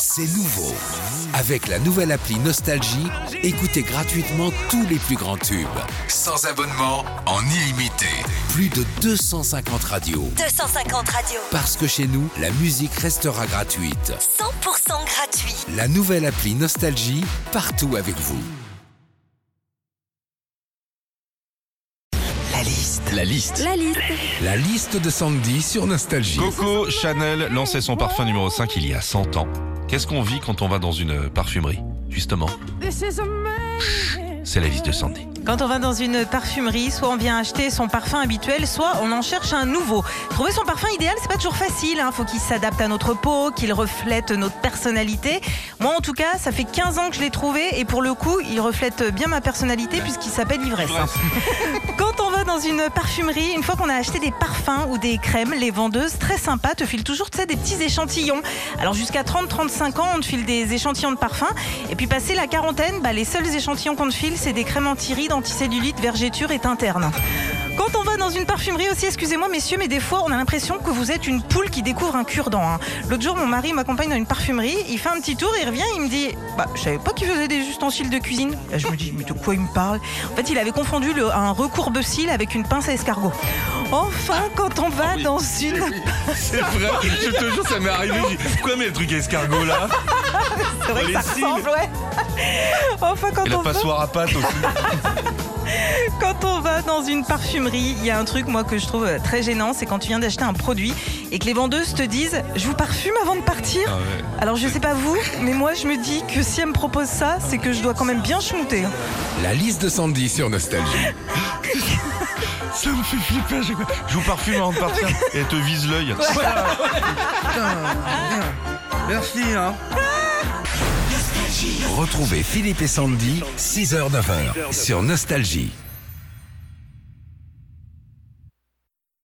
C'est nouveau. Avec la nouvelle appli Nostalgie, écoutez gratuitement tous les plus grands tubes. Sans abonnement, en illimité. Plus de 250 radios. 250 radios. Parce que chez nous, la musique restera gratuite. 100% gratuit. La nouvelle appli Nostalgie, partout avec vous. La liste. La liste. La liste. La liste de Sandy sur Nostalgie. Coco Chanel lançait son parfum numéro 5 il y a 100 ans. Qu'est-ce qu'on vit quand on va dans une parfumerie? Justement, c'est la liste de Sandy. Quand on va dans une parfumerie, soit on vient acheter son parfum habituel, soit on en cherche un nouveau. Trouver son parfum idéal, c'est pas toujours facile. Faut qu'il s'adapte à notre peau, qu'il reflète notre personnalité. Moi, en tout cas, ça fait 15 ans que je l'ai trouvé et pour le coup, il reflète bien ma personnalité puisqu'il s'appelle Ivresse. Quand on va dans une parfumerie, une fois qu'on a acheté des parfums ou des crèmes, les vendeuses très sympas te filent toujours des petits échantillons. Alors jusqu'à 30-35 ans, on te file des échantillons de parfums. Et puis passé la quarantaine, les seuls échantillons qu'on te file, c'est des crèmes anti-rides, anticellulite, vergéture et interne. Quand on va dans une parfumerie aussi, excusez-moi messieurs, mais des fois on a l'impression que vous êtes une poule qui découvre un cure-dent. L'autre jour, mon mari m'accompagne dans une parfumerie, il fait un petit tour, il revient, il me dit je savais pas qu'il faisait des ustensiles de cuisine. Je me dis mais de quoi il me parle? En fait, il avait confondu un recourbe-cils avec une pince à escargot. Enfin, quand on va dans une... C'est vrai, je te jure, ça m'est arrivé. Je dis, pourquoi met le truc escargot là? C'est vrai que ça ressemble, ouais. Enfin, quand Et la on va... passoire à pâte aussi. Quand on va dans une parfumerie, il y a un truc moi que je trouve très gênant, c'est quand tu viens d'acheter un produit et que les vendeuses te disent « Je vous parfume avant de partir ». Alors je sais pas vous, mais moi je me dis que si elle me propose ça, c'est que je dois quand même bien schmouter. La liste de Sandy sur Nostalgie. Ça me fait flipper à chaque fois. Je vous parfume avant de partir et elle te vise l'œil. Merci, Retrouvez Philippe et Sandy, 6h-9h, sur Nostalgie.